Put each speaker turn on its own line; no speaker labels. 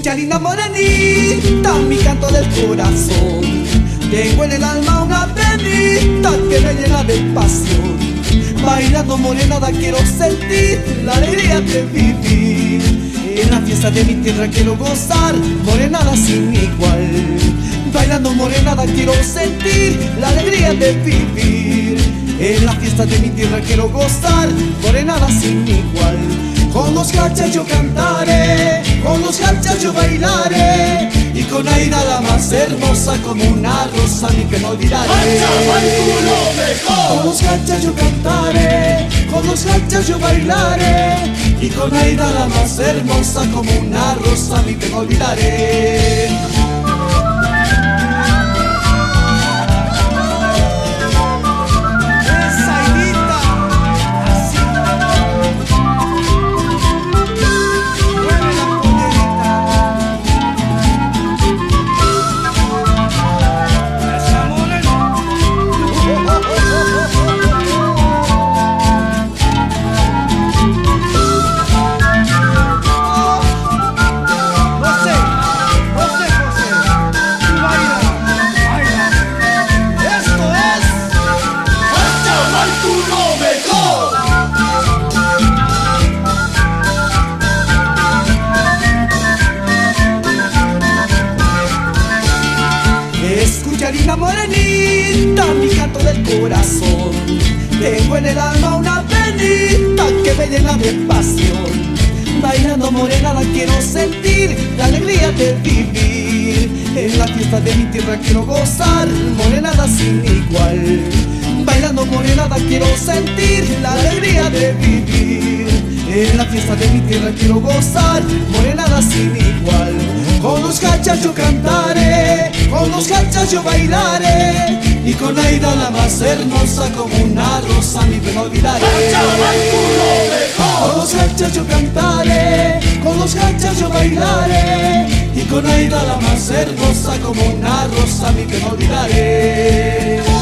Escucha, linda morenita, mi canto del corazón. Tengo en el alma una penita que me llena de pasión. Bailando morenada quiero sentir la alegría de vivir. En la fiesta de mi tierra quiero gozar, morenada sin igual. Bailando morenada quiero sentir la alegría de vivir. En la fiesta de mi tierra quiero gozar, morenada sin igual. Con los gachas yo cantaré, con los gachas yo bailaré, y con Aida la más hermosa como una rosa mi que no olvidaré. Con los gachas yo cantaré, con los gachas yo bailaré, y con Aida la más hermosa como una rosa mi que no olvidaré. Escucha, linda morenita, mi canto del corazón. Tengo en el alma una penita que me llena de pasión. Bailando morenada quiero sentir la alegría de vivir. En la fiesta de mi tierra quiero gozar, morenada sin igual. Bailando morenada quiero sentir la alegría de vivir. En la fiesta de mi tierra quiero gozar, morenada sin igual. Con los gachas yo cantaré, con los gachas yo bailaré, y con Aida la más hermosa como una rosa mi que no olvidaré. Con los gachas yo cantaré, con los gachas yo bailaré, y con Aida la más hermosa como una rosa mi que no olvidaré.